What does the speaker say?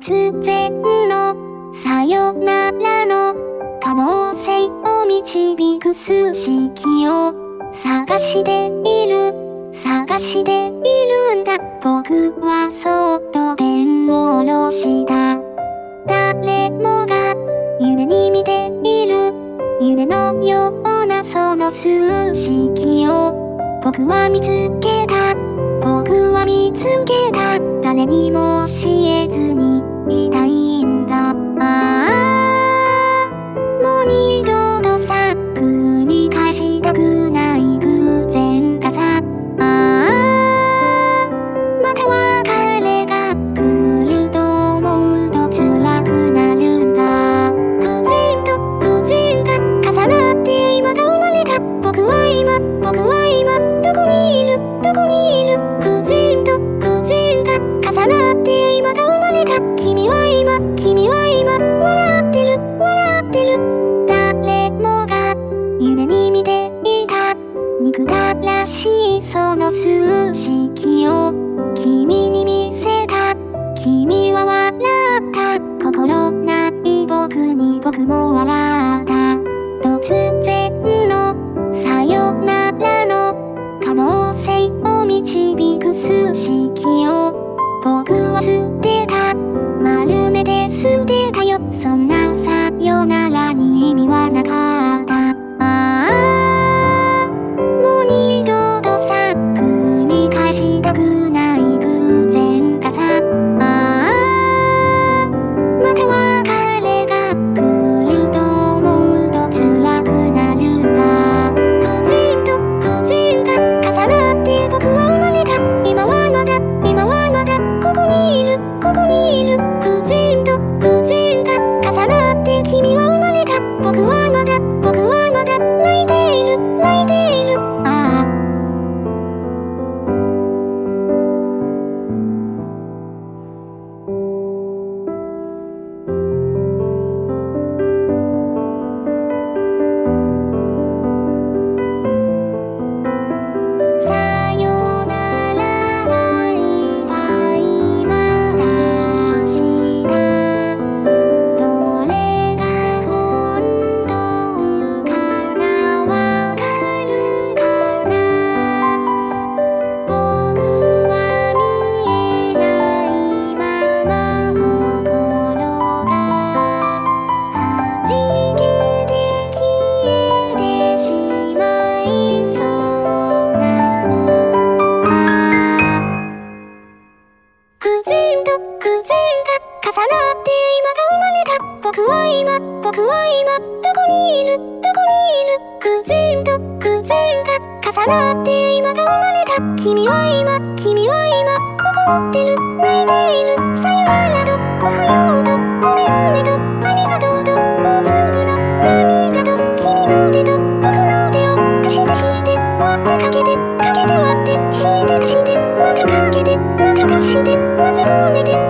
突然のさよならの可能性を導く数式を探しているんだ。僕はそっとペンを下ろした。誰もが夢に見ている夢のようなその数式を僕は見つけた。誰にも教えずにいたいんだ。もう二度とさ繰り返したくない偶然がさまた別れが来ると思うと辛くなるんだ。偶然と偶然が重なって今が生まれた。僕は今どこにいる偶然と偶然が重なって今が生まれた。君は今笑ってる。誰もが夢に見ていた憎たらしいその数式を君に見せた。君は笑った。心ない僕に僕も笑った。突然のさよならの可能性を導く数式を僕は捨てた。丸めて捨てたよ。そんなさよならに意味はなかった。もう二度とさ繰り返したくない偶然がさまた別れが来ると思うと辛くなるんだ。偶然と偶然が重なって僕は生まれた。今はまだここにいる偶然と偶然が重なって君は生まれた。僕はまだ泣いているさよならバイバイまだしたどれが本当かなわかるかな。僕は見えないまま心が弾けて消えてしまいそうなの。偶然と偶然が重なって今が生まれた。僕は今どこにいる偶然と偶然が重なって今が生まれた。君は今怒ってる泣いている。さよならとおはようとごめんねとありがとうと大粒の涙と君の手と僕の手を足して引いて割ってかけて割って引いて足してまたかけてまた足してまずこねて